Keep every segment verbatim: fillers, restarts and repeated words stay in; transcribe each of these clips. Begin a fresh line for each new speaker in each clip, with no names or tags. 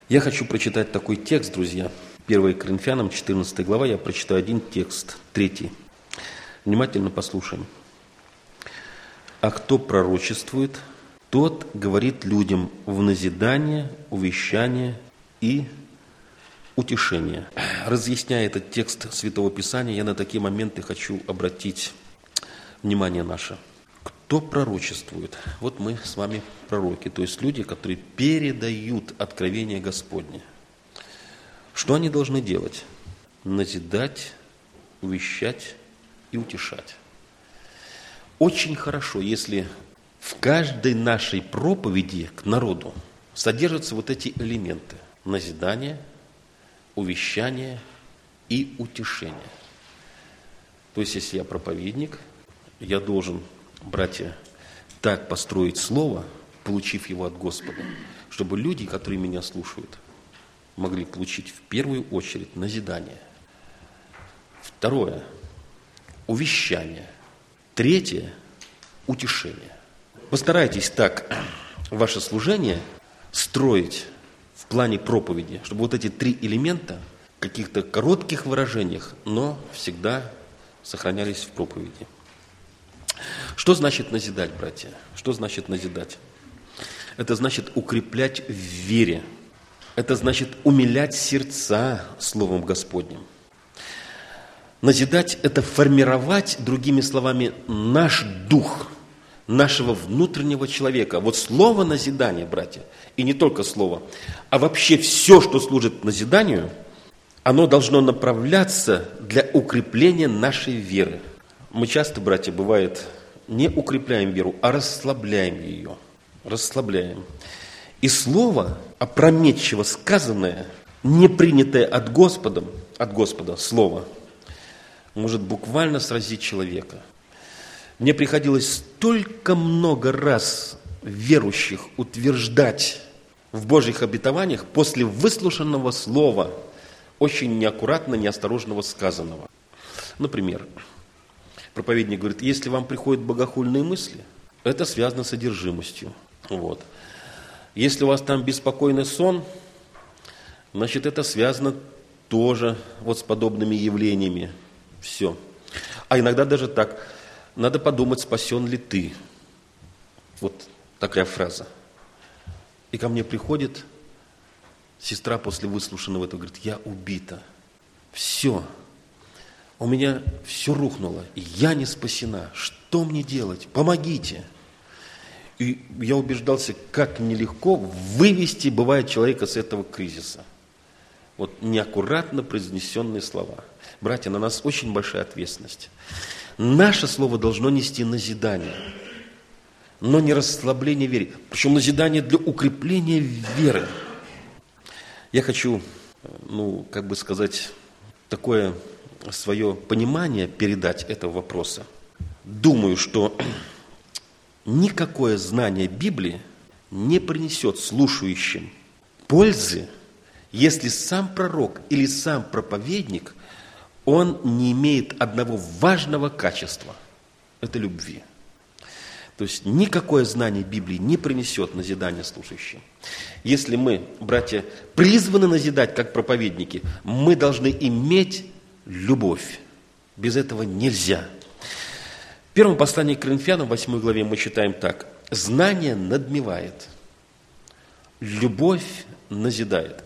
Я хочу прочитать такой текст, друзья. первое Коринфянам, четырнадцатая глава, я прочитаю один текст, третий. Внимательно послушаем. «А кто пророчествует, тот говорит людям в назидание, увещание и утешение». Разъясняя этот текст Святого Писания, я на такие моменты хочу обратить внимание наше. Кто пророчествует? Вот мы с вами пророки, то есть люди, которые передают откровение Господне. Что они должны делать? Назидать, увещать и утешать. Очень хорошо, если в каждой нашей проповеди к народу содержатся вот эти элементы: назидание, увещание и утешение. То есть, если я проповедник, я должен, братья, так построить слово, получив его от Господа, чтобы люди, которые меня слушают, могли получить в первую очередь назидание. Второе – увещание. Третье – утешение. Постарайтесь так ваше служение строить в плане проповеди, чтобы вот эти три элемента в каких-то коротких выражениях, но всегда сохранялись в проповеди. Что значит назидать, братья? Что значит назидать? Это значит укреплять в вере. Это значит умилять сердца Словом Господним. Назидать – это формировать, другими словами, наш дух, нашего внутреннего человека. Вот слово назидание, братья, и не только слово, а вообще все, что служит назиданию, оно должно направляться для укрепления нашей веры. Мы часто, братья, бывает, не укрепляем веру, а расслабляем ее. Расслабляем. И слово, опрометчиво сказанное, не принятое от Господа, от Господа слово, может буквально сразить человека. Мне приходилось столько много раз верующих утверждать в Божьих обетованиях после выслушанного слова, очень неаккуратно, неосторожного сказанного. Например, проповедник говорит: если вам приходят богохульные мысли, это связано с одержимостью. Вот. Если у вас там беспокойный сон, значит, это связано тоже вот с подобными явлениями. Все. А иногда даже так: надо подумать, спасен ли ты. Вот такая фраза. И ко мне приходит сестра после выслушанного этого, говорит: я убита. Все. У меня все рухнуло. Я не спасена. Что мне делать? Помогите. И я убеждался, как нелегко вывести, бывает, человека с этого кризиса. Вот неаккуратно произнесенные слова. Братья, на нас очень большая ответственность. Наше слово должно нести назидание, но не расслабление веры. Причем назидание для укрепления веры. Я хочу, ну, как бы сказать, такое свое понимание передать этого вопроса. Думаю, что никакое знание Библии не принесет слушающим пользы, если сам пророк или сам проповедник, он не имеет одного важного качества – это любви. То есть никакое знание Библии не принесет назидания слушающим. Если мы, братья, призваны назидать как проповедники, мы должны иметь любовь. Без этого нельзя. В первом послании к Коринфянам, восьмой главе, мы читаем так: «Знание надмевает, любовь назидает».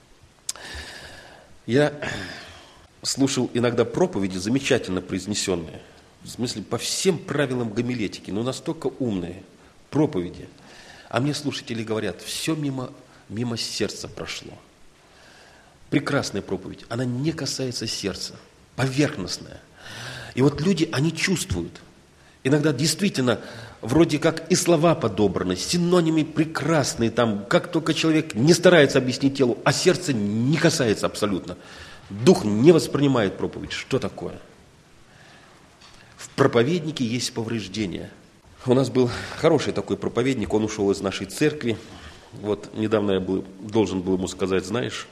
Я слушал иногда проповеди, замечательно произнесенные, в смысле по всем правилам гомилетики, но настолько умные проповеди. А мне слушатели говорят: все мимо, мимо сердца прошло. Прекрасная проповедь, она не касается сердца, поверхностная. И вот люди, они чувствуют. Иногда действительно, вроде как и слова подобраны, синонимы прекрасные, там, как только человек не старается объяснить телу, а сердце не касается абсолютно. Дух не воспринимает проповедь. Что такое? В проповеднике есть повреждения. У нас был хороший такой проповедник, он ушел из нашей церкви. Вот недавно я был, должен был ему сказать: знаешь,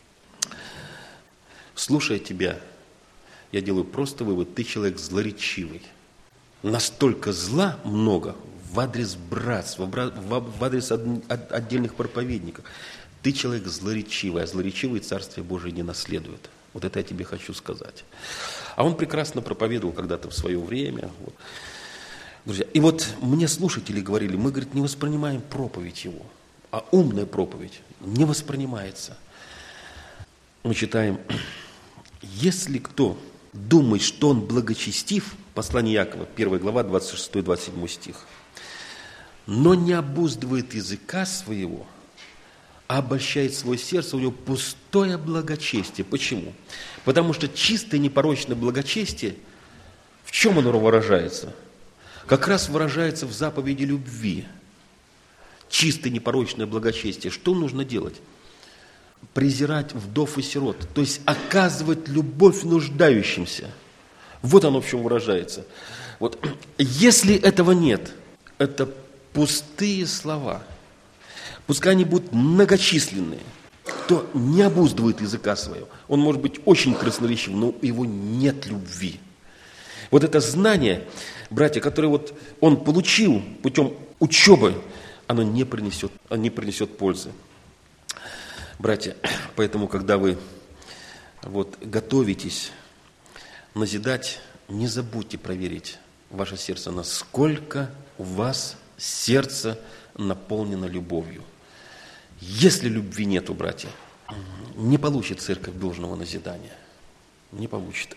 слушая тебя, я делаю просто вывод: ты человек злоречивый. Настолько зла много в адрес братства, в адрес отдельных проповедников. Ты человек злоречивый, а злоречивый Царствие Божие не наследует. Вот это я тебе хочу сказать. А он прекрасно проповедовал когда-то в свое время. Вот. Друзья, и вот мне слушатели говорили, мы, говорит, не воспринимаем проповедь его, а умная проповедь не воспринимается. Мы читаем, если кто думает, что он благочестив, послание Иакова, первая глава, двадцать шестой двадцать седьмой стих, но не обуздывает языка своего, а обольщает свое сердце, у него пустое благочестие. Почему? Потому что чистое непорочное благочестие, в чем оно выражается? Как раз выражается в заповеди любви. Чистое непорочное благочестие. Что нужно делать? Презирать вдов и сирот, то есть оказывать любовь нуждающимся. Вот оно в чем выражается. Вот. Если этого нет, это пустые слова. Пускай они будут многочисленные. Кто не обуздывает языка своего, он может быть очень красноречив, но у него нет любви. Вот это знание, братья, которое вот он получил путем учебы, оно не принесет, оно не принесет пользы. Братья, поэтому, когда вы вот, готовитесь назидать, не забудьте проверить ваше сердце, насколько у вас сердце наполнено любовью. Если любви нету, братья, не получит церковь должного назидания. Не получит.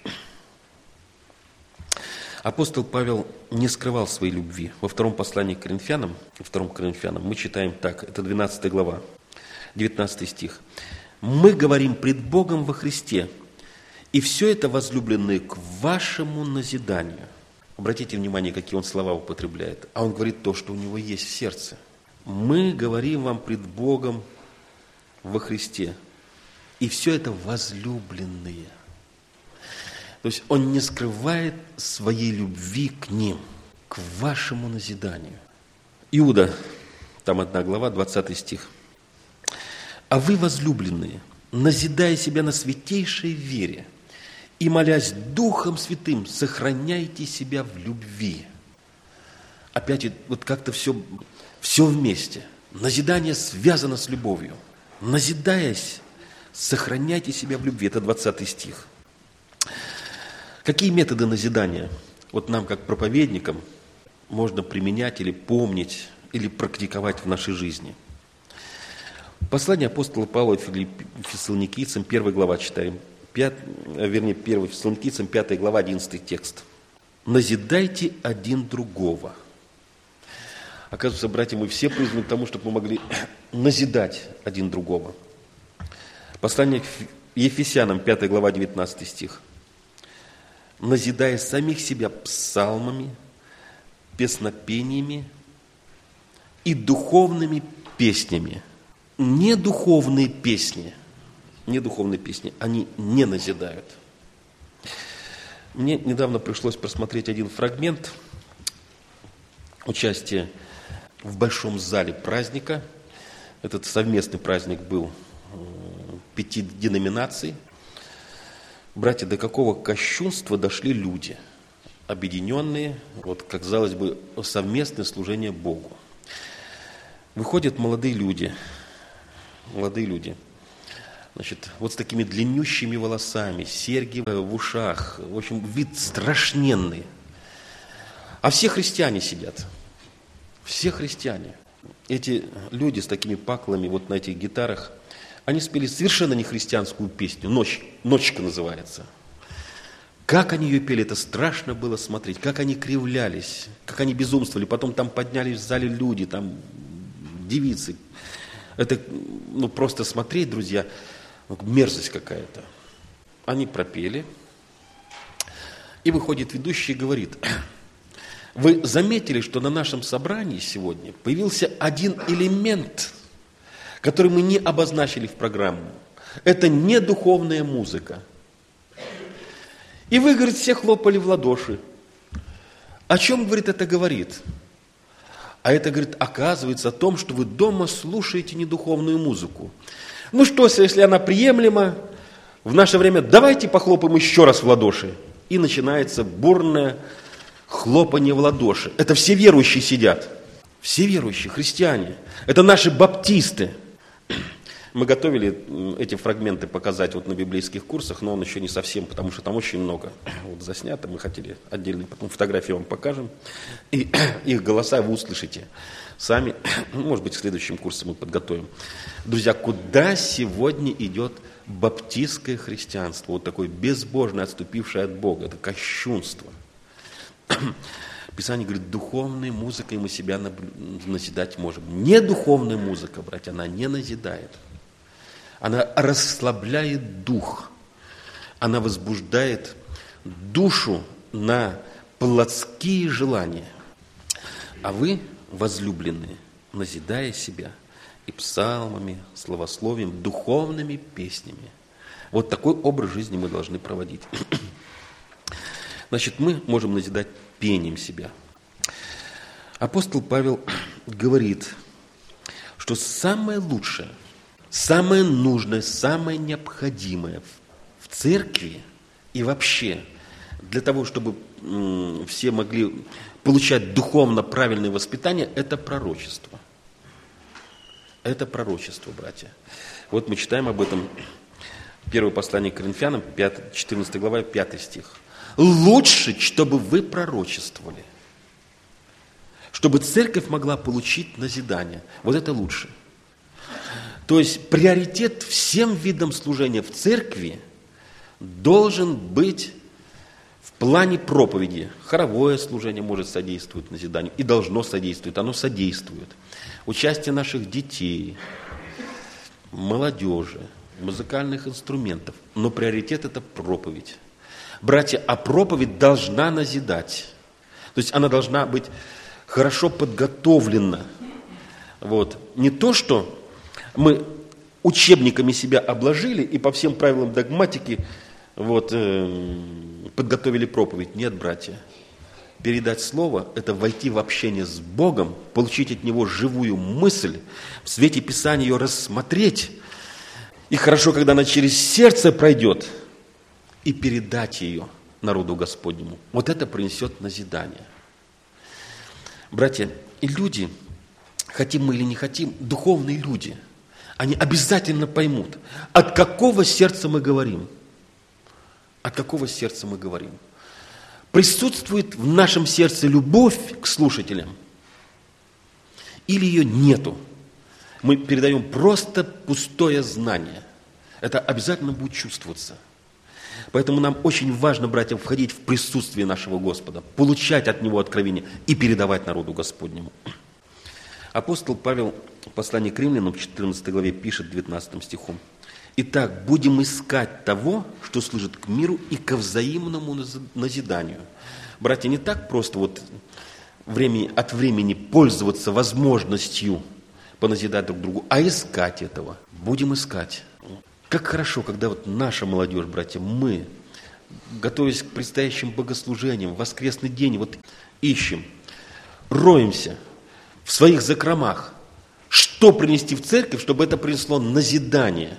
Апостол Павел не скрывал своей любви. Во втором послании к Коринфянам, во втором Коринфянам мы читаем так, это двенадцатая глава, девятнадцатый стих. «Мы говорим пред Богом во Христе, и все это, возлюбленные, к вашему назиданию». Обратите внимание, какие он слова употребляет. А он говорит то, что у него есть в сердце. «Мы говорим вам пред Богом во Христе, и все это возлюбленные». То есть он не скрывает своей любви к ним, к вашему назиданию. Иуда, там одна глава, двадцатый стих. «А вы, возлюбленные, назидая себя на святейшей вере и молясь Духом Святым, сохраняйте себя в любви». Опять вот как-то все, все вместе. Назидание связано с любовью. Назидаясь, сохраняйте себя в любви. Это двадцатый стих. Какие методы назидания вот нам, как проповедникам, можно применять или помнить, или практиковать в нашей жизни? Послание апостола Павла Фессалоникийцам, первая глава читаем, пят, вернее, первая Фессалоникийцам, пятая глава, одиннадцатый текст. «Назидайте один другого». Оказывается, братья, мы все призваны к тому, чтобы мы могли назидать один другого. Послание к Ефесянам, пятая глава, девятнадцатый стих. «Назидая самих себя псалмами, песнопениями и духовными песнями». Не духовные песни, не духовные песни, они не назидают. Мне недавно пришлось просмотреть один фрагмент участия в большом зале праздника. Этот совместный праздник был пяти деноминаций. Братья, до какого кощунства дошли люди, объединенные, вот, как казалось бы, совместное служение Богу. Выходят молодые люди, молодые люди, значит, вот с такими длиннющими волосами, серьги в ушах, в общем, вид страшненный. А все христиане сидят, все христиане. Эти люди с такими паклами вот на этих гитарах, они спели совершенно не христианскую песню, «Ночь», «Ночка» называется. Как они ее пели, это страшно было смотреть, как они кривлялись, как они безумствовали. Потом там поднялись в зале люди, там девицы. Это, ну, просто смотреть, друзья, мерзость какая-то. Они пропели, и выходит ведущий и говорит: вы заметили, что на нашем собрании сегодня появился один элемент, который мы не обозначили в программу. Это не духовная музыка. И вы, говорит, все хлопали в ладоши. О чем, говорит, это говорит? А это, говорит, оказывается о том, что вы дома слушаете недуховную музыку. Ну что, если она приемлема, в наше время давайте похлопаем еще раз в ладоши. И начинается бурное хлопанье в ладоши. Это все верующие сидят. Все верующие, христиане. Это наши баптисты. Мы готовили эти фрагменты показать вот на библейских курсах, но он еще не совсем, потому что там очень много вот заснято. Мы хотели отдельные потом фотографии вам покажем. И их голоса вы услышите сами. Может быть, к следующим курсам мы подготовим. Друзья, куда сегодня идет баптистское христианство? Вот такое безбожное, отступившее от Бога. Это кощунство. Писание говорит, духовной музыкой мы себя назидать можем. Не духовная музыка, братья, она не назидает. Она расслабляет дух. Она возбуждает душу на плотские желания. А вы, возлюбленные, назидая себя и псалмами, славословием, духовными песнями. Вот такой образ жизни мы должны проводить. Значит, мы можем назидать пением себя. Апостол Павел говорит, что самое лучшее, самое нужное, самое необходимое в церкви и вообще для того, чтобы все могли получать духовно правильное воспитание, это пророчество. Это пророчество, братья. Вот мы читаем об этом. Первое послание к Коринфянам, четырнадцатая глава, пятый стих. Лучше, чтобы вы пророчествовали, чтобы церковь могла получить назидание. Вот это лучше. То есть приоритет всем видам служения в церкви должен быть в плане проповеди. Хоровое служение может содействовать назиданию и должно содействовать, оно содействует. Участие наших детей, молодежи, музыкальных инструментов. Но приоритет – это проповедь. Братья, а проповедь должна назидать. То есть она должна быть хорошо подготовлена. Вот. Не то, что мы учебниками себя обложили и по всем правилам догматики вот, э, подготовили проповедь. Нет, братья. Передать слово – это войти в общение с Богом, получить от Него живую мысль, в свете Писания ее рассмотреть. И хорошо, когда она через сердце пройдет, и передать ее народу Господнему. Вот это принесет назидание. Братья, и люди, хотим мы или не хотим, духовные люди, они обязательно поймут, от какого сердца мы говорим. От какого сердца мы говорим. Присутствует в нашем сердце любовь к слушателям или ее нету. Мы передаем просто пустое знание. Это обязательно будет чувствоваться. Поэтому нам очень важно, братья, входить в присутствие нашего Господа, получать от Него откровение и передавать народу Господнему. Апостол Павел в послании к Римлянам в четырнадцатой главе пишет девятнадцатым стихом. «Итак, будем искать того, что служит к миру и ко взаимному назиданию». Братья, не так просто вот времени, от времени пользоваться возможностью поназидать друг другу, а искать этого. Будем искать. Как хорошо, когда вот наша молодежь, братья, мы, готовясь к предстоящим богослужениям, в воскресный день, вот ищем, роемся в своих закромах, что принести в церковь, чтобы это принесло назидание.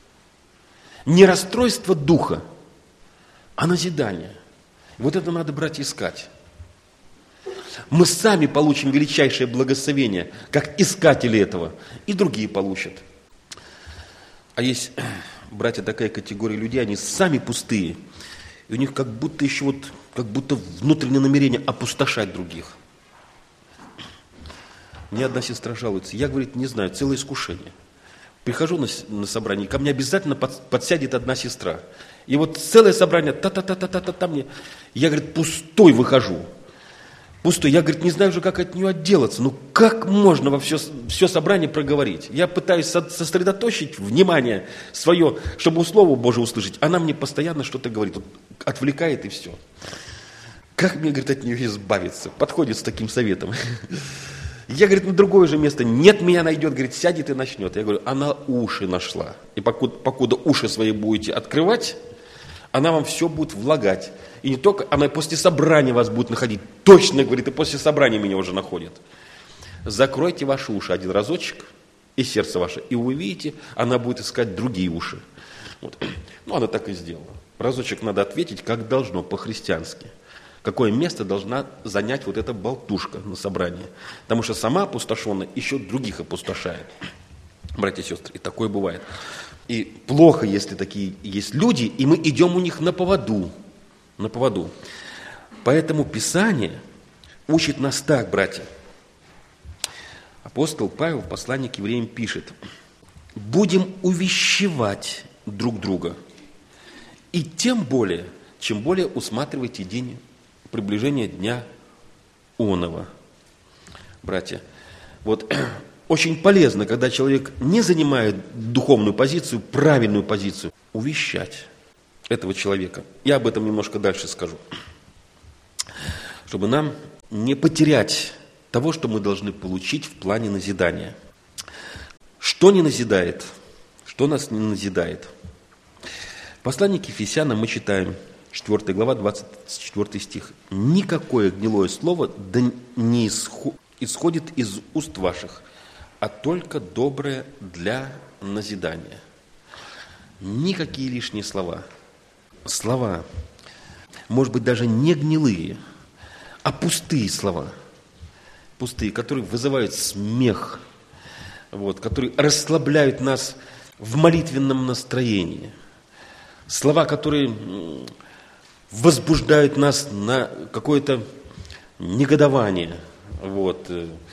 Не расстройство духа, а назидание. Вот это надо, братья, искать. Мы сами получим величайшее благословение, как искатели этого, и другие получат. А есть, братья, такая категория людей, они сами пустые, и у них как будто еще вот, как будто внутреннее намерение опустошать других. Мне одна сестра жалуется, я, говорит, не знаю, целое искушение. Прихожу на, на собрание, ко мне обязательно под, подсядет одна сестра. И вот целое собрание, та-та-та-та-та-та мне, я, говорит, пустой выхожу. Пустой. Я, говорит, не знаю уже, как от нее отделаться. Ну, как можно во все, все собрание проговорить? Я пытаюсь сосредоточить внимание свое, чтобы Слово Божие услышать. Она мне постоянно что-то говорит, вот, отвлекает и все. Как мне, говорит, от нее избавиться? Подходит с таким советом. Я, говорит, на другое же место. Нет, меня найдет, говорит, сядет и начнет. Я говорю, она уши нашла. И покуда, покуда уши свои будете открывать, она вам все будет влагать. И не только, она после собрания вас будет находить. Точно, говорит, и после собрания меня уже находит. Закройте ваши уши один разочек, и сердце ваше, и вы увидите, она будет искать другие уши. Вот. Ну, она так и сделала. Разочек надо ответить, как должно, по-христиански. Какое место должна занять вот эта болтушка на собрании. Потому что сама опустошенная еще других опустошает. братья и сестры, и такое бывает. И плохо, если такие есть люди, и мы идем у них на поводу, на поводу. Поэтому Писание учит нас так, братья. Апостол Павел в послании к евреям пишет: «Будем увещевать друг друга, и тем более, чем более усматривайте день приближения дня оного». Братья, вот очень полезно, когда человек не занимает духовную позицию, правильную позицию, увещать этого человека. Я об этом немножко дальше скажу. Чтобы нам не потерять того, что мы должны получить в плане назидания. Что не назидает? Что нас не назидает? В послании к Ефесянам мы читаем, четвёртая глава, двадцать четвёртый стих. «Никакое гнилое слово да не исходит из уст ваших, а только доброе для назидания». Никакие лишние слова. Слова, может быть, даже не гнилые, а пустые слова. Пустые, которые вызывают смех, вот, которые расслабляют нас в молитвенном настроении. Слова, которые возбуждают нас на какое-то негодование, вот,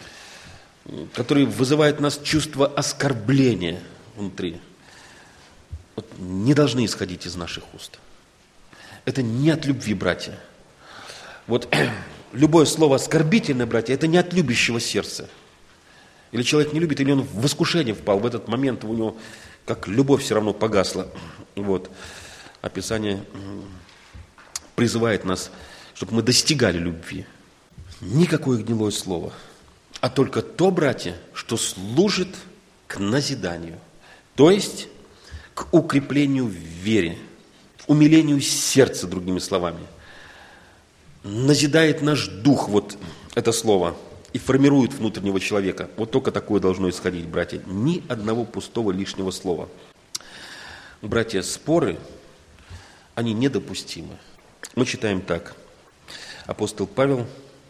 которые вызывают в нас чувство оскорбления внутри, вот, не должны исходить из наших уст. Это не от любви, братья. Вот любое слово оскорбительное, братья, это не от любящего сердца. Или человек не любит, или он в искушение впал. В этот момент у него как любовь все равно погасла. Вот. А Писание призывает нас, чтобы мы достигали любви. Никакое гнилое слово, а только то, братья, что служит к назиданию. То есть к укреплению в вере, умилению сердца, другими словами. Назидает наш дух, вот это слово, и формирует внутреннего человека. Вот только такое должно исходить, братья. Ни одного пустого лишнего слова. Братья, споры, они недопустимы. Мы читаем так. Апостол Павел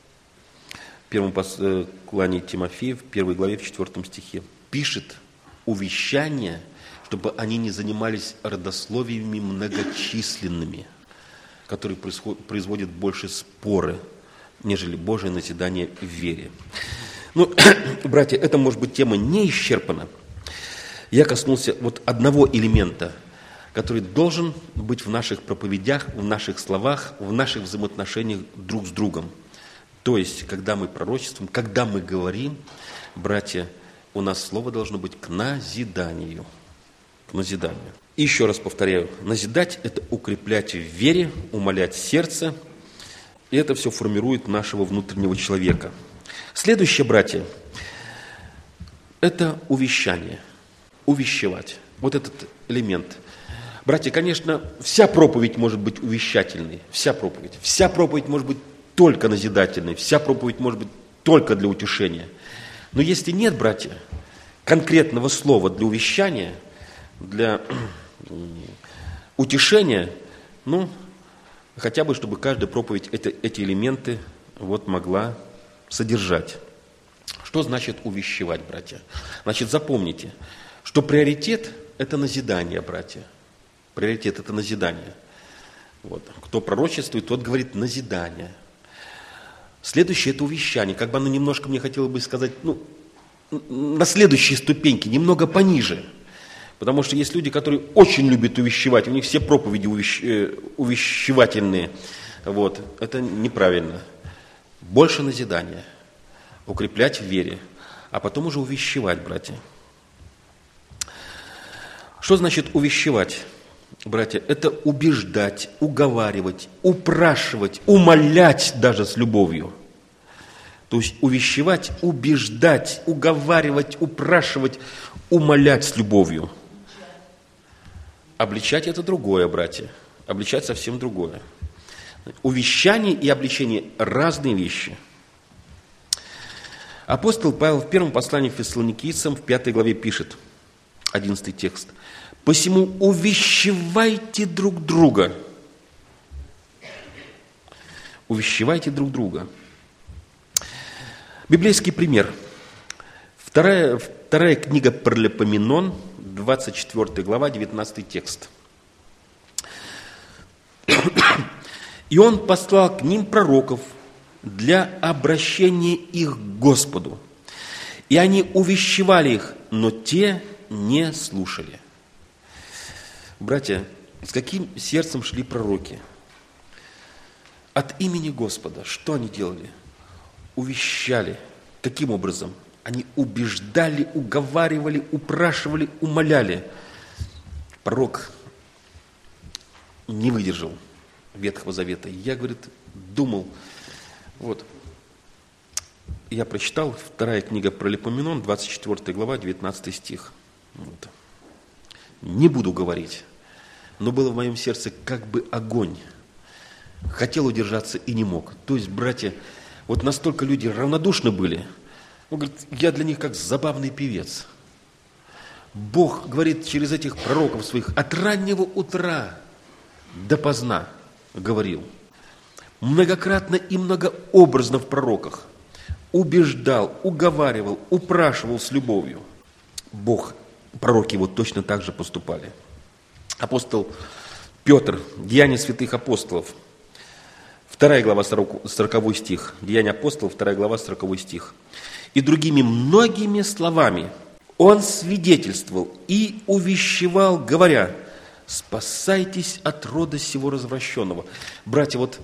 в первом послании Тимофею, в первой главе, в четвертом стихе, пишет увещания, чтобы они не занимались родословиями многочисленными, которые производят больше споры, нежели Божие назидание в вере. Ну, братья, это, может быть, тема не исчерпана. Я коснулся вот одного элемента, который должен быть в наших проповедях, в наших словах, в наших взаимоотношениях друг с другом. То есть, когда мы пророчествуем, когда мы говорим, братья, у нас слово должно быть к назиданию. К назиданию. И еще раз повторяю, назидать – это укреплять в вере, умолять сердце, и это все формирует нашего внутреннего человека. Следующее, братья, это увещание, увещевать. Вот этот элемент. Братья, конечно, вся проповедь может быть увещательной, вся проповедь. Вся проповедь может быть только назидательной, вся проповедь может быть только для утешения. Но если нет, братья, конкретного слова для увещания, для утешения, ну, хотя бы, чтобы каждая проповедь это, эти элементы вот могла содержать. Что значит увещевать, братья? Значит, запомните, что приоритет – это назидание, братья. Приоритет – это назидание. Вот. Кто пророчествует, тот говорит назидание. Следующее – это увещание. Как бы оно немножко, мне хотелось бы сказать, ну, на следующей ступеньке, немного пониже. Потому что есть люди, которые очень любят увещевать, у них все проповеди увещ... увещевательные. Вот. Это неправильно. Больше назидания. Укреплять в вере, а потом уже увещевать, братья. Что значит увещевать, братья? Это убеждать, уговаривать, упрашивать, умолять даже с любовью. То есть увещевать, убеждать, уговаривать, упрашивать, умолять с любовью. Обличать – это другое, братья. Обличать совсем другое. Увещание и обличение – разные вещи. Апостол Павел в первом послании к Фессалоникийцам в пятой главе пишет, одиннадцатый текст: «Посему увещевайте друг друга». Увещевайте друг друга. Библейский пример. В Вторая, вторая книга Паралипоменон, двадцать четвёртая глава, девятнадцатый текст. «И он послал к ним пророков для обращения их к Господу. И они увещевали их, но те не слушали». Братья, с каким сердцем шли пророки? От имени Господа. Что они делали? Увещали. Каким образом? Они убеждали, уговаривали, упрашивали, умоляли. Пророк не выдержал Ветхого Завета. Я, говорит, думал, вот, я прочитал, вторая книга Паралипоменон, двадцать четвёртая глава, девятнадцатый стих. Вот. Не буду говорить, но было в моем сердце как бы огонь. Хотел удержаться и не мог. То есть, братья, вот настолько люди равнодушны были. Он говорит, я для них как забавный певец. Бог говорит через этих пророков своих от раннего утра до поздна говорил. Многократно и многообразно в пророках. Убеждал, уговаривал, упрашивал с любовью. Бог, пророки вот точно так же поступали. Апостол Петр, Деяния святых апостолов, вторая глава, сороковой стих. Деяния апостолов, вторая глава, сороковой стих. «И другими многими словами он свидетельствовал и увещевал, говоря, спасайтесь от рода сего развращенного». Братья, вот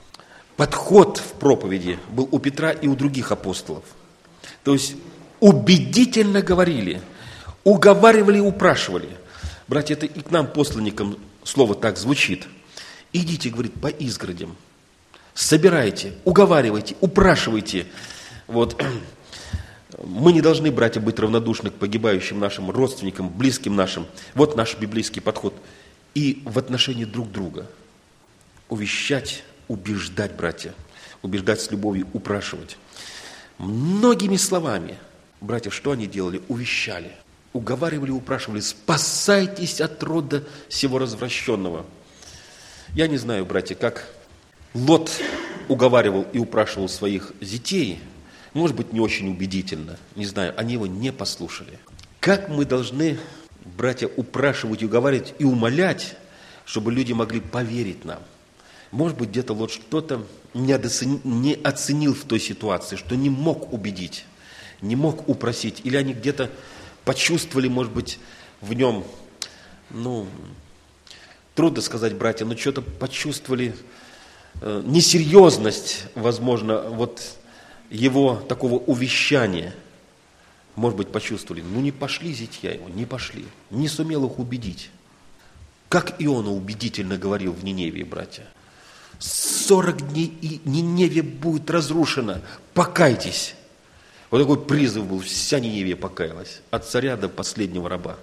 подход в проповеди был у Петра и у других апостолов. То есть убедительно говорили, уговаривали и упрашивали. Братья, это и к нам, посланникам, слово так звучит. Идите, говорит, по изгородям, собирайте, уговаривайте, упрашивайте. Вот. Мы не должны, братья, быть равнодушны к погибающим нашим родственникам, близким нашим. Вот наш библейский подход. И в отношении друг друга. Увещать, убеждать, братья. Убеждать с любовью, упрашивать. Многими словами, братья, что они делали? Увещали, уговаривали, упрашивали. Спасайтесь от рода сего развращенного. Я не знаю, братья, как Лот уговаривал и упрашивал своих детей. Может быть, не очень убедительно, не знаю, они его не послушали. Как мы должны, братья, упрашивать, уговаривать и умолять, чтобы люди могли поверить нам? Может быть, где-то Лот что-то не оценил в той ситуации, что не мог убедить, не мог упросить. Или они где-то почувствовали, может быть, в нем, ну, трудно сказать, братья, но что-то почувствовали э, несерьезность, возможно, вот его такого увещания, может быть, почувствовали. Ну, не пошли зятья его, не пошли. Не сумел их убедить. Как Иона убедительно говорил в Ниневии, братья. Сорок дней и Ниневия будет разрушена. Покайтесь. Вот такой призыв был. Вся Ниневия покаялась. От царя до последнего раба.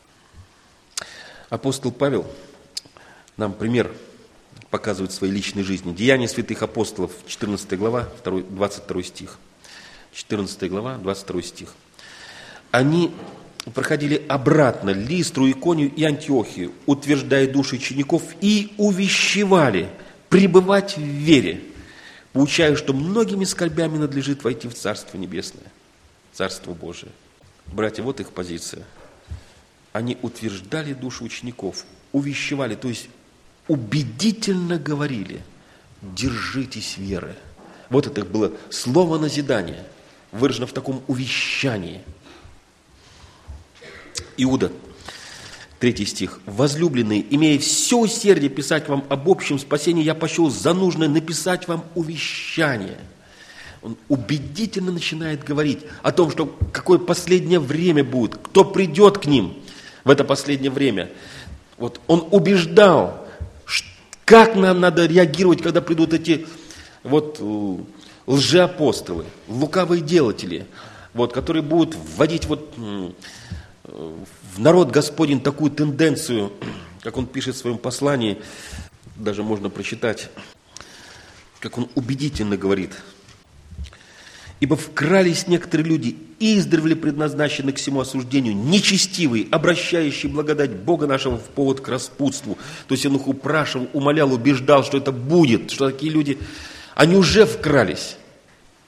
Апостол Павел нам пример показывает в своей личной жизни. Деяния святых апостолов, четырнадцатая глава, двадцать второй стих. четырнадцатая глава, двадцать второй стих. Они проходили обратно Листру, Иконию и Антиохию, утверждая души учеников и увещевали пребывать в вере, поучая, что многими скорбями надлежит войти в Царство Небесное, Царство Божие. Братья, вот их позиция. Они утверждали души учеников, увещевали, то есть убедительно говорили, держитесь веры. Вот это было слово назидания, выражено в таком увещании. Иуда, третий стих. «Возлюбленные, имея все усердие писать вам об общем спасении, я почел за нужное написать вам увещание». Он убедительно начинает говорить о том, что какое последнее время будет, кто придет к ним в это последнее время. Вот он убеждал, как нам надо реагировать, когда придут эти вот лжеапостолы, лукавые делатели, вот, которые будут вводить вот в народ Господень такую тенденцию, как он пишет в своем послании, даже можно прочитать, как он убедительно говорит. «Ибо вкрались некоторые люди, издревле предназначены к всему осуждению, нечестивые, обращающие благодать Бога нашего в повод к распутству». То есть он их упрашивал, умолял, убеждал, что это будет, что такие люди, они уже вкрались.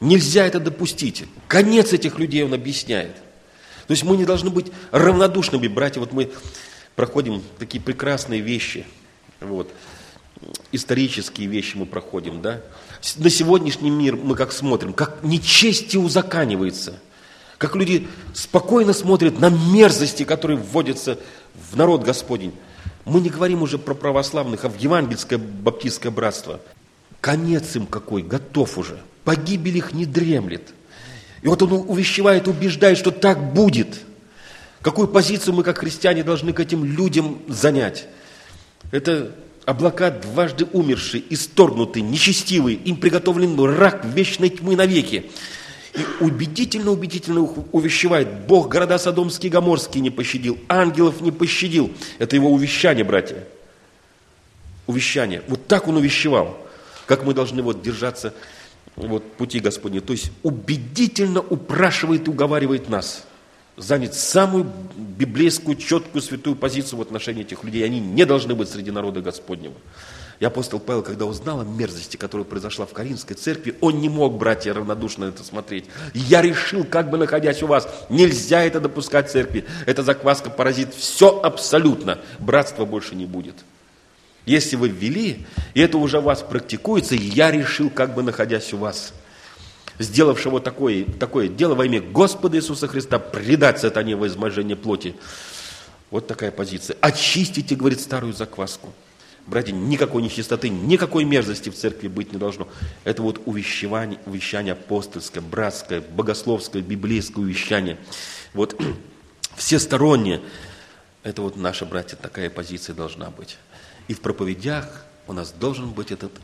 Нельзя это допустить. Конец этих людей он объясняет. То есть мы не должны быть равнодушными, братья. Вот мы проходим такие прекрасные вещи, вот, исторические вещи мы проходим, да. На сегодняшний мир мы как смотрим, как нечестие узаканивается, как люди спокойно смотрят на мерзости, которые вводятся в народ Господень. Мы не говорим уже про православных, а в евангельское баптистское братство. Конец им какой, готов уже. Погибель их не дремлет. И вот он увещевает, убеждает, что так будет. Какую позицию мы, как христиане, должны к этим людям занять? Это облака дважды умершие, исторгнутые, нечестивые, им приготовлен рак вечной тьмы навеки. И убедительно-убедительно увещевает, Бог города Содомские и Гоморские не пощадил, ангелов не пощадил. Это его увещание, братья. Увещание. Вот так он увещевал, как мы должны вот держаться вот, пути Господня. То есть убедительно упрашивает и уговаривает нас занять самую библейскую, четкую, святую позицию в отношении этих людей. Они не должны быть среди народа Господнего. И апостол Павел, когда узнал о мерзости, которая произошла в Коринфской церкви, он не мог, братья, равнодушно это смотреть. Я решил, как бы находясь у вас, нельзя это допускать в церкви. Эта закваска поразит все абсолютно. Братства больше не будет. Если вы ввели, и это уже у вас практикуется, я решил, как бы находясь у вас, сделавшего такое, такое дело во имя Господа Иисуса Христа, предать сатане во измождение плоти. Вот такая позиция. Очистите, говорит, старую закваску. Братья, никакой нечистоты, никакой мерзости в церкви быть не должно. Это вот увещевание, увещание апостольское, братское, богословское, библейское увещание. Вот всестороннее. Это вот наша, братья, такая позиция должна быть. И в проповедях у нас должен быть этот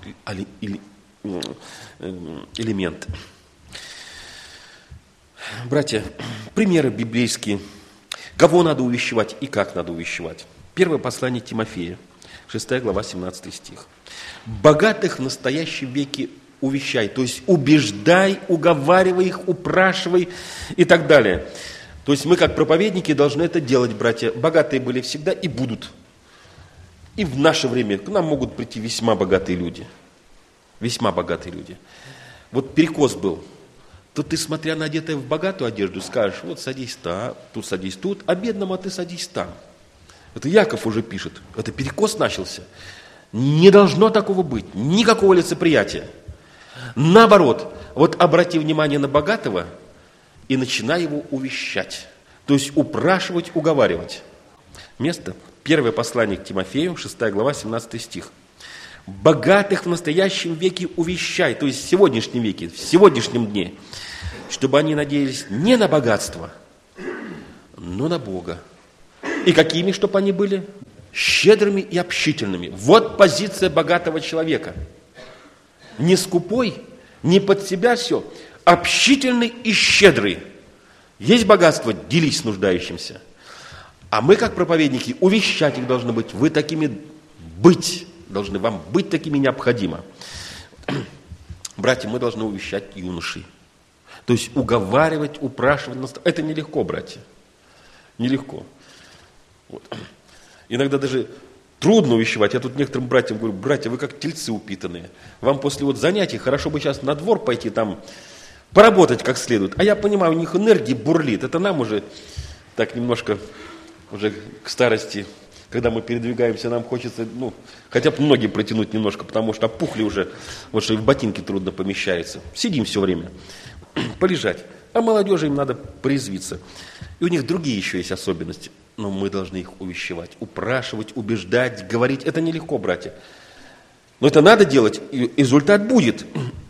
элемент. Братья, примеры библейские. Кого надо увещевать и как надо увещевать. Первое послание Тимофея, шестая глава, семнадцатый стих. «Богатых в настоящем веке увещай», то есть убеждай, уговаривай их, упрашивай и так далее. То есть мы, как проповедники, должны это делать, братья. Богатые были всегда и будут. И в наше время к нам могут прийти весьма богатые люди. Весьма богатые люди. Вот перекос был. То ты, смотря на одетое в богатую одежду, скажешь, вот садись там, тут садись тут, а бедному, а ты садись там. Это Яков уже пишет. Это перекос начался. Не должно такого быть. Никакого лицеприятия. Наоборот, вот обрати внимание на богатого и начинай его увещать. То есть упрашивать, уговаривать. Место. Первое послание к Тимофею, шестая глава, семнадцатый стих. «Богатых в настоящем веке увещай», то есть в сегодняшнем веке, в сегодняшнем дне, чтобы они надеялись не на богатство, но на Бога. И какими, чтобы они были? Щедрыми и общительными. Вот позиция богатого человека. Не скупой, не под себя все, общительный и щедрый. Есть богатство, делись с нуждающимся. А мы, как проповедники, увещать их должны быть. Вы такими быть должны, вам быть такими необходимо. Братья, мы должны увещать юношей. То есть уговаривать, упрашивать. Это нелегко, братья. Нелегко. Вот. Иногда даже трудно увещевать. Я тут некоторым братьям говорю, братья, вы как тельцы упитанные. Вам после вот занятий хорошо бы сейчас на двор пойти, там поработать как следует. А я понимаю, у них энергии бурлит. Это нам уже так немножко, уже к старости, когда мы передвигаемся, нам хочется, ну, хотя бы ноги протянуть немножко, потому что опухли уже, вот что и в ботинки трудно помещается. Сидим все время, полежать. А молодежи им надо порезвиться. И у них другие еще есть особенности. Но мы должны их увещевать, упрашивать, убеждать, говорить. Это нелегко, братья. Но это надо делать, и результат будет.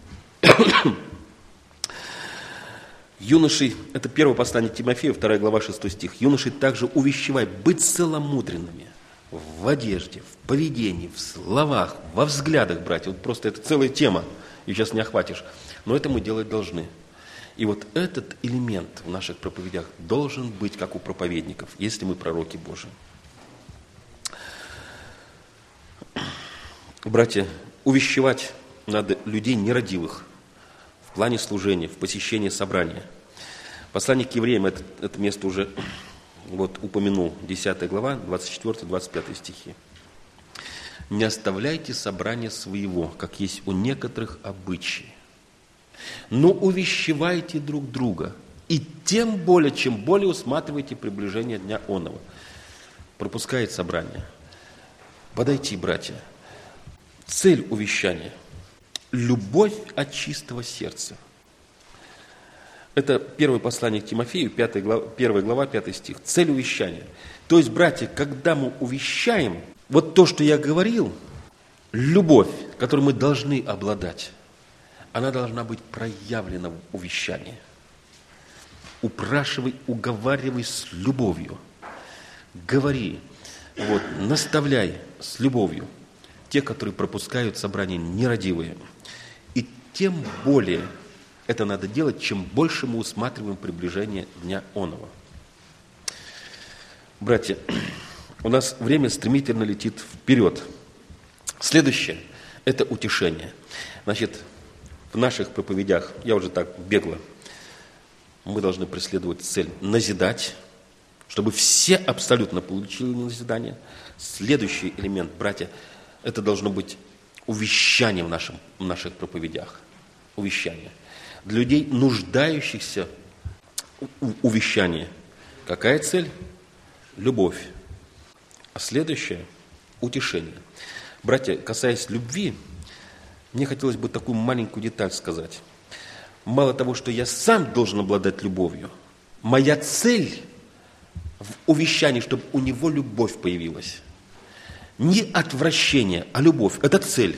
Юношей, это первое послание Тимофею, вторая глава, шестой стих. Юношей также увещевай быть целомудренными в одежде, в поведении, в словах, во взглядах, братья. Вот просто это целая тема, и сейчас не охватишь. Но это мы делать должны. И вот этот элемент в наших проповедях должен быть, как у проповедников, если мы пророки Божии. Братья, увещевать надо людей нерадивых в плане служения, в посещении собрания. Послание к евреям, это, это место уже вот, упомянул, десятая глава, двадцать четвёртый двадцать пятый стихи. «Не оставляйте собрания своего, как есть у некоторых обычаи». Но увещевайте друг друга, и тем более, чем более усматриваете приближение дня оного. Пропускает собрание. Подойти, братья. Цель увещания – любовь от чистого сердца. Это первое послание к Тимофею, пятая глава, первая глава, пятый стих. Цель увещания. То есть, братья, когда мы увещаем, вот то, что я говорил, любовь, которой мы должны обладать, она должна быть проявлена в увещании. Упрашивай, уговаривай с любовью. Говори, вот, наставляй с любовью те, которые пропускают собрание нерадивые. И тем более это надо делать, чем больше мы усматриваем приближение дня оного. Братья, у нас время стремительно летит вперед. Следующее – это утешение. Значит, в наших проповедях, я уже так бегло, мы должны преследовать цель – назидать, чтобы все абсолютно получили назидание. Следующий элемент, братья, это должно быть увещание в, нашем, в наших проповедях. Увещание. Для людей, нуждающихся в увещании. Какая цель? Любовь. А следующее – утешение. Братья, касаясь любви, мне хотелось бы такую маленькую деталь сказать. Мало того, что я сам должен обладать любовью, моя цель в увещании, чтобы у него любовь появилась. Не отвращение, а любовь. Это цель.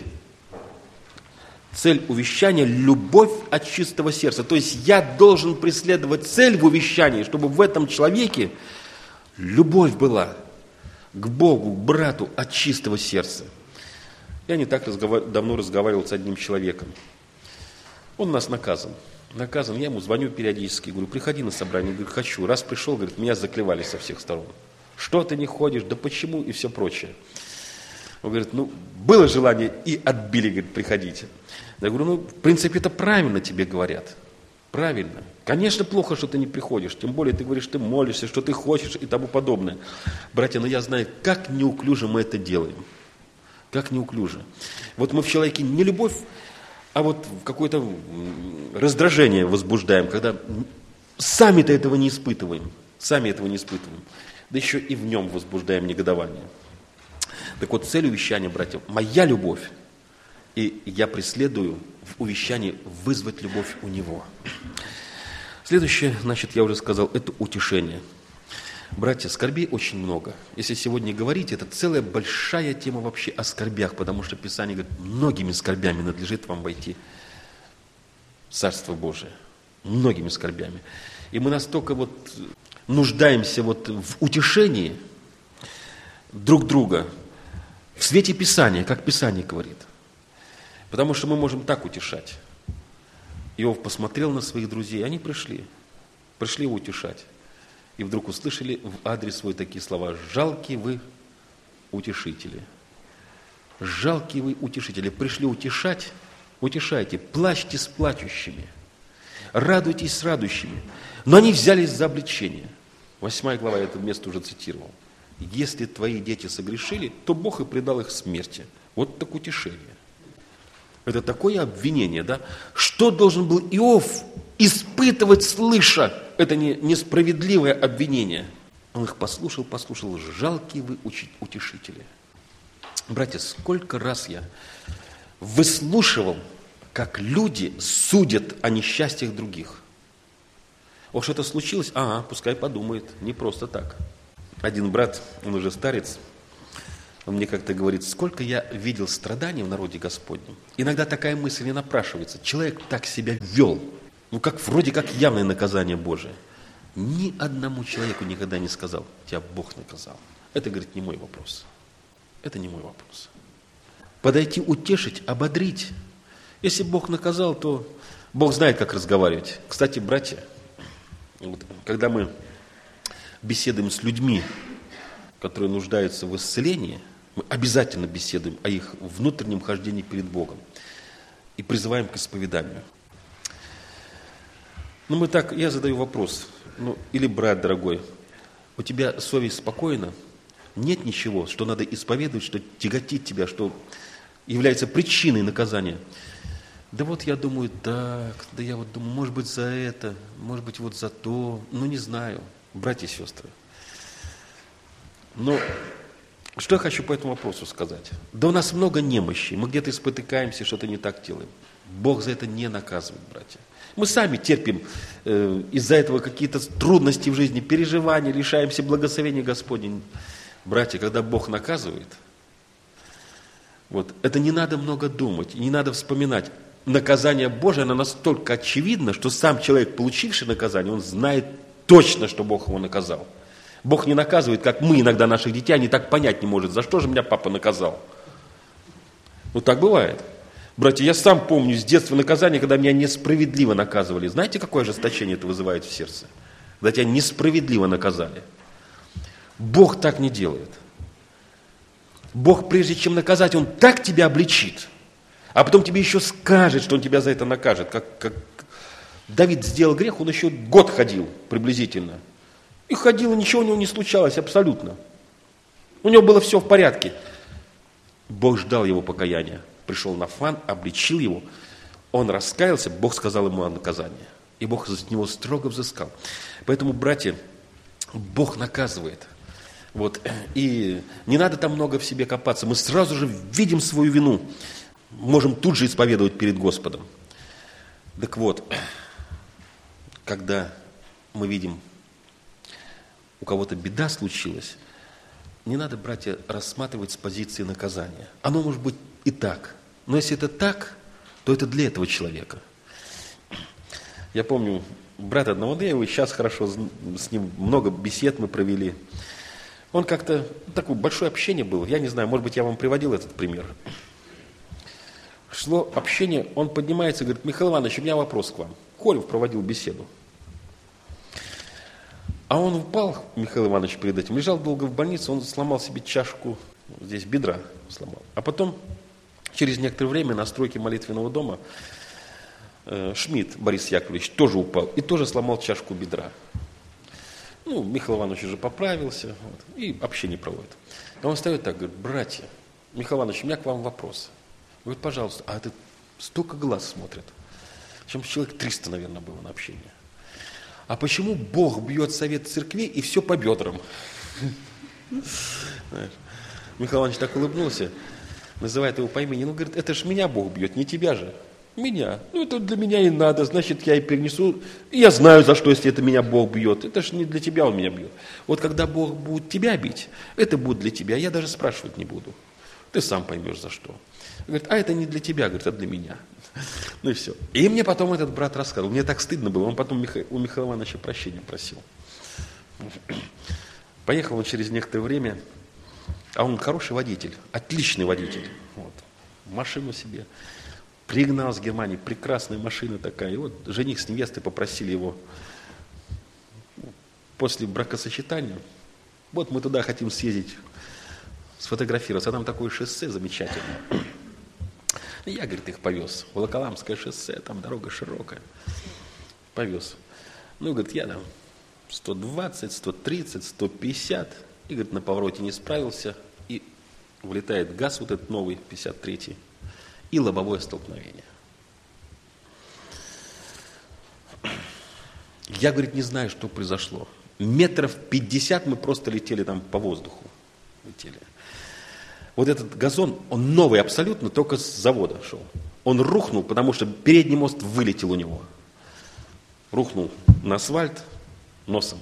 Цель увещания – любовь от чистого сердца. То есть я должен преследовать цель в увещании, чтобы в этом человеке любовь была к Богу, к брату от чистого сердца. Я не так разговар... давно разговаривал с одним человеком. Он у нас наказан. Наказан. Я ему звоню периодически, говорю, приходи на собрание. Говорю, хочу. Раз пришел, говорит, меня заклевали со всех сторон. Что ты не ходишь, да почему и все прочее. Он говорит, ну, было желание и отбили, говорит, приходите. Я говорю, ну, в принципе, это правильно тебе говорят. Правильно. Конечно, плохо, что ты не приходишь. Тем более ты говоришь, ты молишься, что ты хочешь и тому подобное. Братья, но я знаю, как неуклюже мы это делаем. Как неуклюже. Вот мы в человеке не любовь, а вот какое-то раздражение возбуждаем, когда сами-то этого не испытываем. Сами этого не испытываем. Да еще и в нем возбуждаем негодование. Так вот, цель увещания, братья, моя любовь. И я преследую в увещании вызвать любовь у него. Следующее, значит, я уже сказал, это утешение. Братья, скорбей очень много. Если сегодня говорить, это целая большая тема вообще о скорбях, потому что Писание говорит, многими скорбями надлежит вам войти в Царство Божие. Многими скорбями. И мы настолько вот нуждаемся вот в утешении друг друга, в свете Писания, как Писание говорит. Потому что мы можем так утешать. Иов посмотрел на своих друзей, они пришли, пришли его утешать. И вдруг услышали в адрес свой такие слова: «Жалкие вы утешители». Жалкие вы утешители. Пришли утешать, утешайте, плачьте с плачущими, радуйтесь с радующими. Но они взялись за обличение. Восьмая глава, я это место уже цитировал. Если твои дети согрешили, то Бог и предал их смерти. Вот так утешение. Это такое обвинение, да? Что должен был Иов испытывать, слыша это не, несправедливое обвинение? Он их послушал, послушал. Жалкие вы утешители. Братья, сколько раз я выслушивал, как люди судят о несчастьях других. О, что-то случилось? Ага, пускай подумает. Не просто так. Один брат, он уже старец, он мне как-то говорит, сколько я видел страданий в народе Господнем. Иногда такая мысль не напрашивается. Человек так себя вел, ну как вроде как явное наказание Божие. Ни одному человеку никогда не сказал, тебя Бог наказал. Это, говорит, не мой вопрос. Это не мой вопрос. Подойти, утешить, ободрить. Если Бог наказал, то Бог знает, как разговаривать. Кстати, братья, вот, когда мы беседуем с людьми, которые нуждаются в исцелении, мы обязательно беседуем о их внутреннем хождении перед Богом и призываем к исповеданию. Ну, мы так, я задаю вопрос, ну, или, брат дорогой, у тебя совесть спокойна? Нет ничего, что надо исповедовать, что тяготит тебя, что является причиной наказания? Да вот я думаю, так, да я вот думаю, может быть за это, может быть вот за то, ну не знаю, братья и сестры. Но что я хочу по этому вопросу сказать? Да у нас много немощи, мы где-то спотыкаемся, что-то не так делаем. Бог за это не наказывает, братья. Мы сами терпим э, из-за этого какие-то трудности в жизни, переживания, лишаемся благословения Господня. Братья, когда Бог наказывает, вот, это не надо много думать, не надо вспоминать. Наказание Божие, оно настолько очевидно, что сам человек, получивший наказание, он знает точно, что Бог его наказал. Бог не наказывает, как мы иногда наших детей, они так понять не может, за что же меня папа наказал. Ну так бывает. Братья, я сам помню с детства наказание, когда меня несправедливо наказывали. Знаете, какое ожесточение это вызывает в сердце? Когда тебя несправедливо наказали. Бог так не делает. Бог, прежде чем наказать, Он так тебя обличит, а потом тебе еще скажет, что Он тебя за это накажет. Как, как Давид сделал грех, он еще год ходил приблизительно. И ходил, и ничего у него не случалось абсолютно. У него было все в порядке. Бог ждал его покаяния. Пришел Нафан, обличил его. Он раскаялся, Бог сказал ему о наказании. И Бог за него строго взыскал. Поэтому, братья, Бог наказывает. Вот. И не надо там много в себе копаться. Мы сразу же видим свою вину. Можем тут же исповедовать перед Господом. Так вот, когда мы видим, у кого-то беда случилась, не надо, братья, рассматривать с позиции наказания. Оно может быть и так. Но если это так, то это для этого человека. Я помню брата одного, да я его сейчас хорошо, с ним много бесед мы провели. Он как-то, такое большое общение было. Я не знаю, может быть, я вам приводил этот пример. Шло общение, он поднимается и говорит: Михаил Иванович, у меня вопрос к вам. Колев проводил беседу. А он упал, Михаил Иванович, перед этим, лежал долго в больнице, он сломал себе чашку, здесь бедра сломал. А потом, через некоторое время, на стройке молитвенного дома, э, Шмидт Борис Яковлевич тоже упал и тоже сломал чашку бедра. Ну, Михаил Иванович уже поправился, вот, и общение проводит. А он встает так, говорит: братья, Михаил Иванович, у меня к вам вопрос. Говорит: пожалуйста. А это столько глаз смотрят. Чем человек триста, наверное, было на общение. А почему Бог бьет совет церкви и все по бедрам? Михаил Иванович так улыбнулся, называет его по имени. Ну, говорит: это ж меня Бог бьет, не тебя же. Меня. Ну, это для меня и надо, значит, я и перенесу. И я знаю, за что, если это меня Бог бьет. Это ж не для тебя Он меня бьет. Вот когда Бог будет тебя бить, это будет для тебя. Я даже спрашивать не буду. Ты сам поймешь, за что. Говорит: а это не для тебя, говорит, а для меня. Ну и все. И мне потом этот брат рассказал. Мне так стыдно было. Он потом у Михаила Ивановича прощения просил. Поехал он через некоторое время. А он хороший водитель, отличный водитель. Вот. Машину себе пригнал с Германии. Прекрасная машина такая. И вот жених с невестой попросили его после бракосочетания: вот мы туда хотим съездить, сфотографироваться. А там такое шоссе замечательное. Я, говорит, их повез. Волоколамское шоссе, там дорога широкая. Повез. Ну, говорит, я там сто двадцать, сто тридцать, сто пятьдесят. И, говорит, на повороте не справился. И вылетает ГАЗ вот этот новый, пятьдесят третий. И лобовое столкновение. Я, говорит, не знаю, что произошло. Метров пятьдесят мы просто летели там по воздуху. Летели. Вот этот газон, он новый абсолютно, только с завода шел. Он рухнул, потому что передний мост вылетел у него. Рухнул на асфальт носом.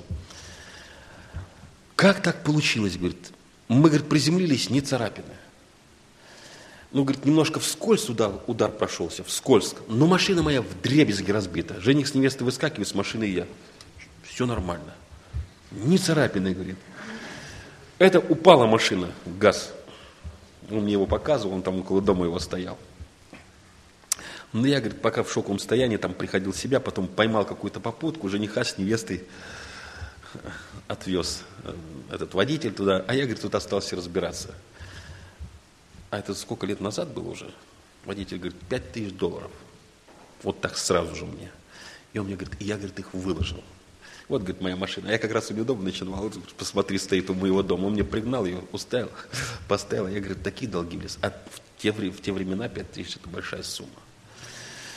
Как так получилось, говорит? Мы, говорит, приземлились, не царапины. Ну, говорит, немножко вскользь удар, удар прошелся, вскользь. Но машина моя вдребезги разбита. Жених с невестой выскакивает с машины, и я. Все нормально. Не царапины, говорит. Это упала машина, ГАЗ. Он мне его показывал, он там около дома его стоял. Но я, говорит, пока в шоковом состоянии, там приходил в себя, потом поймал какую-то попутку, жениха с невестой отвез этот водитель туда, а я, говорит, тут остался разбираться. А это сколько лет назад было уже? Водитель говорит: пять тысяч долларов. Вот так сразу же мне. И он мне говорит: и я, говорит, их выложил. Вот, говорит, моя машина. А я как раз у меня дома начинал. Вот, посмотри, стоит у моего дома. Он мне пригнал ее, уставил, поставил. Я, говорит, такие долги влез. А в те, в те времена пять тысяч – это большая сумма.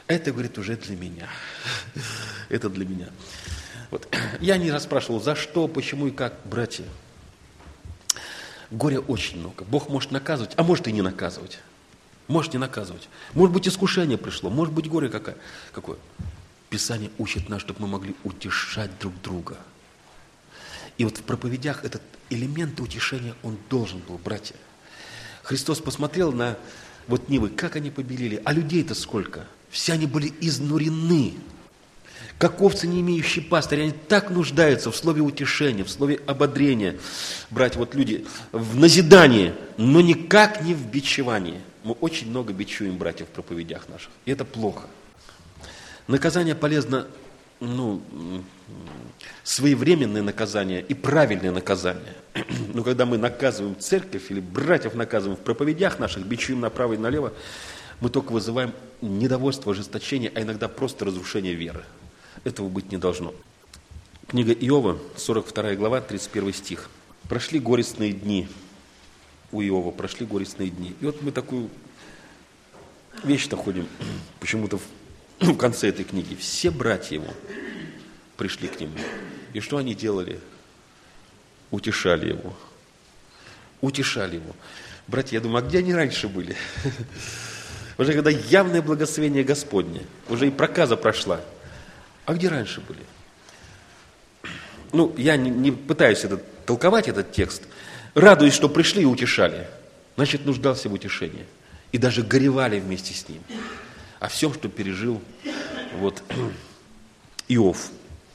Это, говорит, уже для меня. Это для меня. Вот. Я не расспрашивал, за что, почему и как, братья. Горя очень много. Бог может наказывать, а может и не наказывать. Может не наказывать. Может быть, искушение пришло, может быть, горе какое. какое. Писание учит нас, чтобы мы могли утешать друг друга. И вот в проповедях этот элемент утешения, он должен был, братья. Христос посмотрел на вот Нивы, как они побелели, а людей-то сколько. Все они были изнурены. Как овцы, не имеющие пастыря, они так нуждаются в слове утешения, в слове ободрения. Братья, вот люди, в назидании, но никак не в бичевании. Мы очень много бичуем, братья, в проповедях наших. И это плохо. Наказание полезно, ну, своевременное наказание и правильное наказание. Но когда мы наказываем церковь или братьев наказываем в проповедях наших, бичуем направо и налево, мы только вызываем недовольство, ожесточение, а иногда просто разрушение веры. Этого быть не должно. Книга Иова, сорок вторая глава, тридцать первый стих. Прошли горестные дни у Иова, прошли горестные дни. И вот мы такую вещь находим почему-то в, в конце этой книги. Все братья его пришли к нему. И что они делали? Утешали его. Утешали его. Братья, я думаю, а где они раньше были? Уже когда явное благословение Господне, уже и проказа прошла. А где раньше были? Ну, я не, не пытаюсь это, толковать этот текст. Радуясь, что пришли и утешали. Значит, нуждался в утешении. И даже горевали вместе с ним. О всем, что пережил вот, Иов.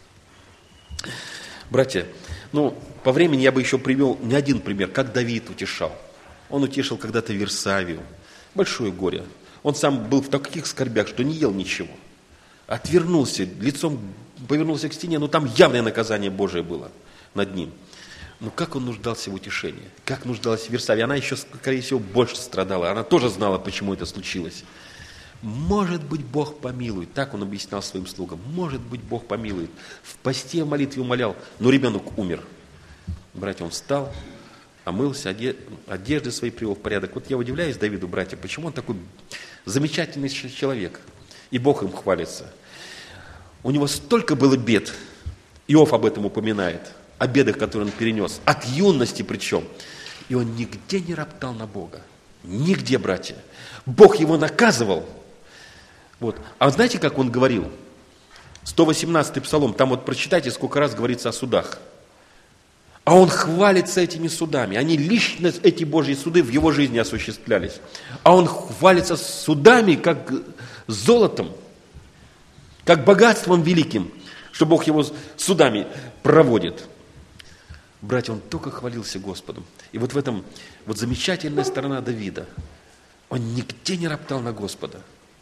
Братья, ну, по времени я бы еще привел не один пример, как Давид утешал. Он утешил когда-то Версавию. Большое горе. Он сам был в таких скорбях, что не ел ничего. Отвернулся, лицом повернулся к стене, но там явное наказание Божие было над ним. Но как он нуждался в утешении, как нуждалась Версавия. Она еще, скорее всего, больше страдала. Она тоже знала, почему это случилось. Может быть, Бог помилует. Так он объяснял своим слугам. Может быть, Бог помилует. В посте, в молитве умолял, но ребенок умер. Братья, он встал, омылся, одежды свои привел в порядок. Вот я удивляюсь Давиду, братья, почему он такой замечательный человек. И Бог им хвалится. У него столько было бед. Иов об этом упоминает. О бедах, которые он перенес. От юности причем. И он нигде не роптал на Бога. Нигде, братья. Бог его наказывал. Вот. А знаете, как он говорил? сто восемнадцатый псалом. Там вот прочитайте, сколько раз говорится о судах. А он хвалится этими судами. Они лично, эти Божьи суды, в его жизни осуществлялись. А он хвалится судами, как золотом, как богатством великим, что Бог его судами проводит. Братья, он только хвалился Господом. И вот в этом вот замечательная сторона Давида. Он нигде не роптал на Господа.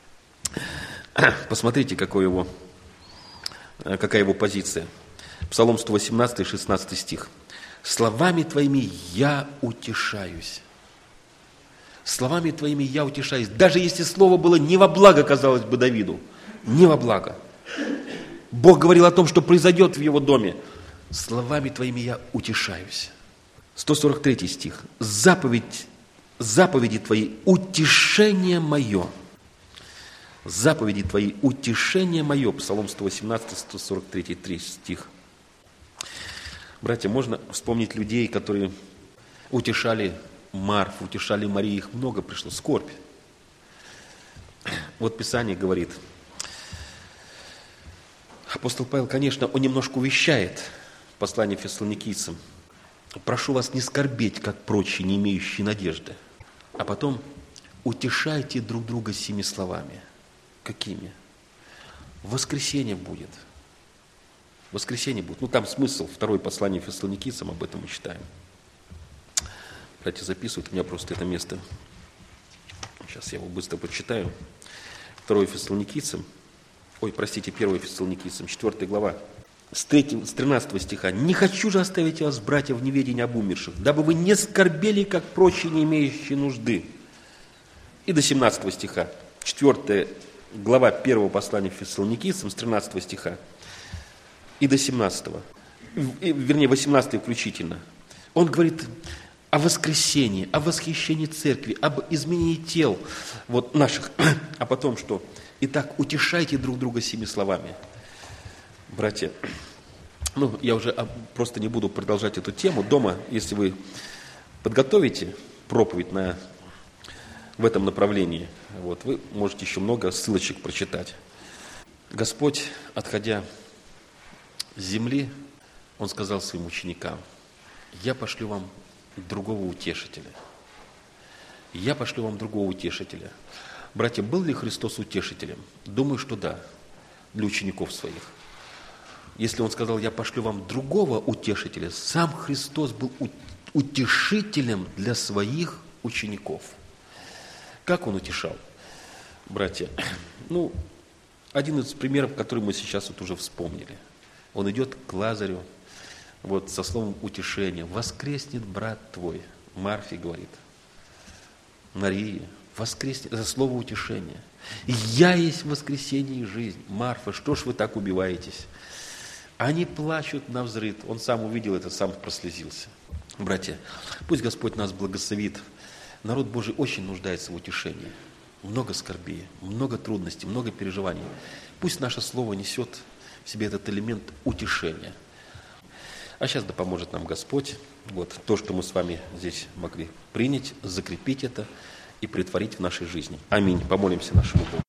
Посмотрите, какой его, какая его позиция. Псалом сто восемнадцатый, шестнадцатый стих. «Словами Твоими я утешаюсь». Словами Твоими я утешаюсь. Даже если слово было не во благо, казалось бы, Давиду. Не во благо. Бог говорил о том, что произойдет в его доме. Словами Твоими я утешаюсь. сто сорок третий стих. Заповедь, заповеди Твои, утешение мое. Заповеди Твои, утешение мое. Псалом сто восемнадцатый, сто сорок третий стих. Братья, можно вспомнить людей, которые утешали Марфу, утешали Марию, их много пришло, скорбь. Вот Писание говорит, апостол Павел, конечно, он немножко увещает в послании фессалоникийцам. Прошу вас не скорбеть, как прочие, не имеющие надежды. А потом утешайте друг друга сими словами. Какими? Воскресенье будет. Воскресенье будет. Ну, там смысл, второе послание фессалоникийцам, об этом мы читаем. Братья записывают, у меня просто это место. Сейчас я его быстро прочитаю. Второе фессалоникийцам, ой, простите, первое фессалоникийцам, четвёртая глава, с, третьего, с тринадцатого стиха. «Не хочу же оставить вас, братья, в неведении об умерших, дабы вы не скорбели, как прочие, не имеющие нужды». И до семнадцатого стиха, четвёртая глава первого послания фессалоникийцам, с тринадцатого стиха, и до семнадцатого, вернее, восемнадцатого включительно. Он говорит о воскресении, о восхищении церкви, об изменении тел вот наших, а потом что? Итак, утешайте друг друга сими словами. Братья, ну, я уже просто не буду продолжать эту тему. Дома, если вы подготовите проповедь на, в этом направлении, вот, вы можете еще много ссылочек прочитать. Господь, отходя с земли, Он сказал своим ученикам: «Я пошлю вам другого утешителя». «Я пошлю вам другого утешителя». Братья, был ли Христос утешителем? Думаю, что да, для учеников своих. Если Он сказал: «Я пошлю вам другого утешителя», сам Христос был утешителем для своих учеников. Как Он утешал, братья? Ну, один из примеров, который мы сейчас вот уже вспомнили. Он идет к Лазарю, вот со словом утешения: «Воскреснет брат твой». Марфе говорит, Марии: «Воскреснет». Это слово утешения. «Я есть воскресение и жизнь». Марфа, что ж вы так убиваетесь? Они плачут навзрыд. Он сам увидел это, сам прослезился. Братья, пусть Господь нас благословит. Народ Божий очень нуждается в утешении. Много скорби, много трудностей, много переживаний. Пусть наше слово несет в себе этот элемент утешения. А сейчас да поможет нам Господь. Вот то, что мы с вами здесь могли принять, закрепить это и претворить в нашей жизни. Аминь. Помолимся нашему Богу.